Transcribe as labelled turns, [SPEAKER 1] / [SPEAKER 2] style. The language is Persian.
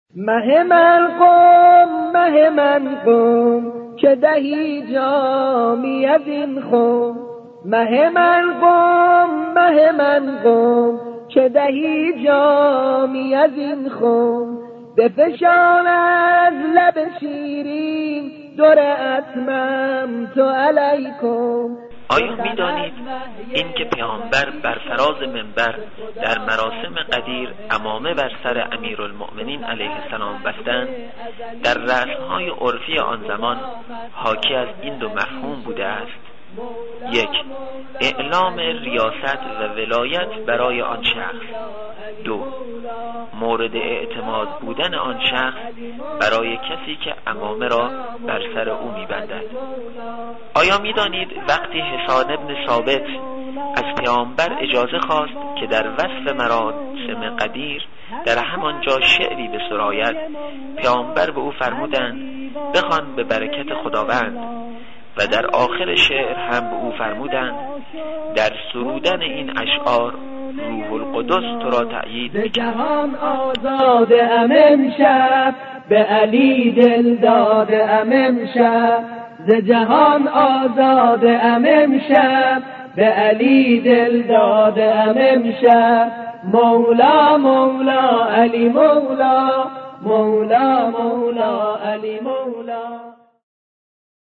[SPEAKER 1] مه من قم که دهی جامی از این خم. مه من قم که دهی جامی از این خم. بفشان از لب شیرین در اتممت علیکم.
[SPEAKER 2] آیا می دانید این که پیامبر بر فراز منبر در مراسم قدیر عمامه بر سر امیرالمؤمنین علیه السلام بستند، در رسم‌های عرفی آن زمان حاکی از این دو مفهوم بوده است: یک، اعلام ریاست و ولایت برای آن شخص. دو، مورد اعتماد بودن آن شخص برای کسی که عمامه را بر سر او می‌بندد. آیا می‌دانید وقتی حسان بن ثابت از پیامبر اجازه خواست که در وصف مراسم قدیر در همانجا شعری بسراید، پیامبر به او فرمودند بخوان به برکت خداوند، و در آخر شعر هم به او فرمودند در سرودن این اشعار روح القدس تو را تأیید
[SPEAKER 1] می‌کند. جهان آزاد امشب به علی دل داد امشب. ز جهان آزاد امشب به علی دل داد امشب. مولا مولا علی مولا، مولا مولا علی مولا.